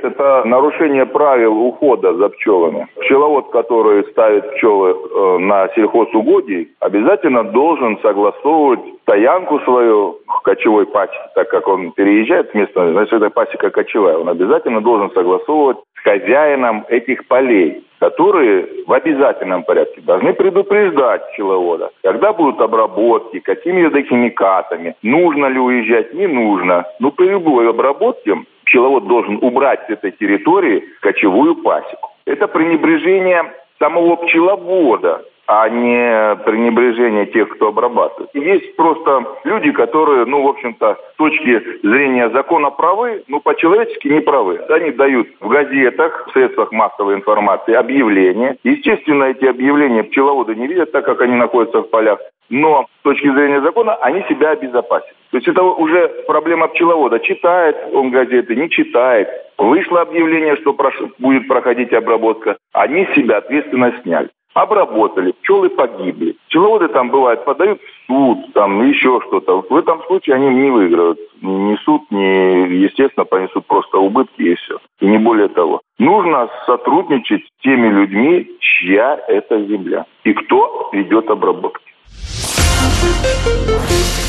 Это нарушение правил ухода за пчелами. Пчеловод, который ставит пчелы на сельхозугодий, обязательно должен согласовывать стоянку свою в кочевой пасеке, так как он переезжает с места, значит, это пасека кочевая. Он обязательно должен согласовывать с хозяином этих полей, которые в обязательном порядке должны предупреждать пчеловода, когда будут обработки, какими химикатами, нужно ли уезжать, не нужно. Но при любой обработке пчеловод должен убрать с этой территории кочевую пасеку. Это пренебрежение самого пчеловода, а не пренебрежение тех, кто обрабатывает. И есть просто люди, которые, в общем-то, с точки зрения закона правы, по-человечески не правы. Они дают в газетах, в средствах массовой информации объявления. Естественно, эти объявления пчеловоды не видят, так как они находятся в полях. Но с точки зрения закона они себя обезопасят. То есть это уже проблема пчеловода. Читает он газеты, не читает. Вышло объявление, что будет проходить обработка. Они с себя ответственность сняли. Обработали, пчелы погибли. Пчеловоды там, бывает, подают в суд, еще что-то. В этом случае они не выиграют. Ни суд, естественно, понесут просто убытки и все. И не более того. Нужно сотрудничать с теми людьми, чья это земля. И кто ведет обработки.